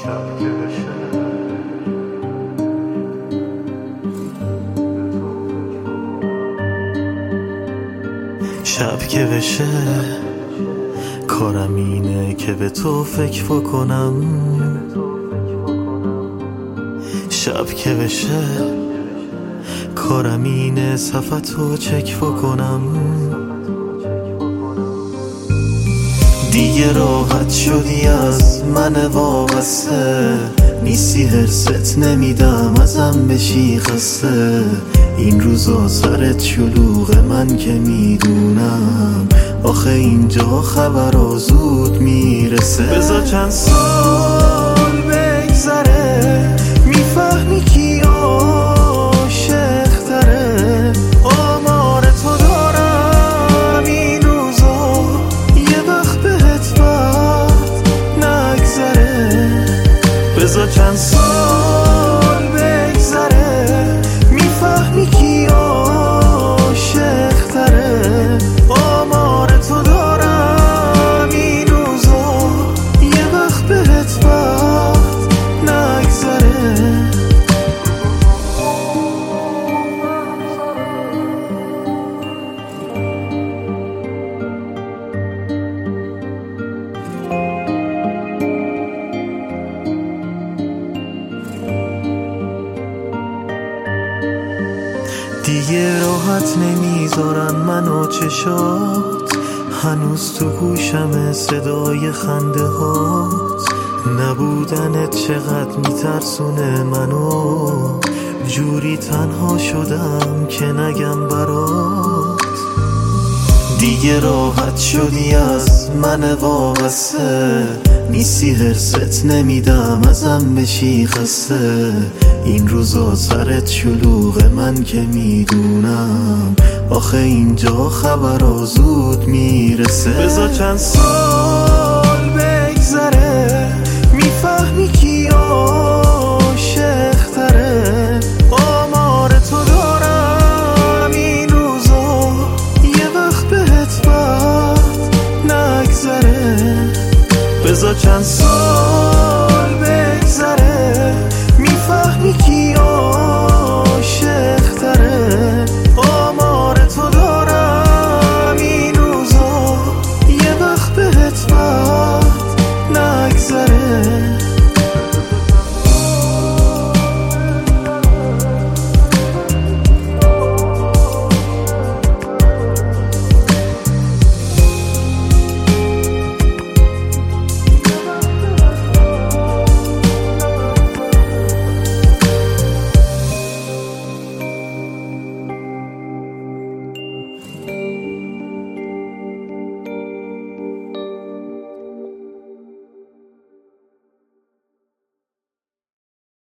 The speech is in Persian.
شب که بشه کارم اینه که به تو فکر بکنم. شب که بشه کارم اینه صفحتو چک بکنم. دیگه راحت شدی از من وابسته، نیستی هرست نمیدم ازم بشی خسته. این روزا سرت شلوغ من که میدونم، آخه اینجا خبرها زود میرسه. بذار چند سال بگذره میفهمی کی عاشق تره. آمار تو دارم این روزا، یه وقت بهت وقت نگذره. بذار چند سال بگذره میفهمی کی عاشق تره. آمار تو دارم این روزا، یه وقت بهت وقت نگذره. دیگه راحت نمیذارن منو چشات، هنوز تو گوشم صدای خنده هات. نبودنت چقدر میترسونه منو، جوری تنها شدم که نگم برات. دیگه راحت شدی از من وابسته، نیستی هرست نمیدم ازم بشی خسته. این روزا سرت شلوغ من که میدونم، آخه اینجا خبرها زود میرسه. بذار چند سال بگذره میفهمی کی عاشق تره. آمار تو دارم این روزا، یه وقت بهت وقت نگذره. بذار چند سال بگذره میفهمی کی عاشق تره. آمار تو دارم این روزا، یه وقت بهت وقت نگذره.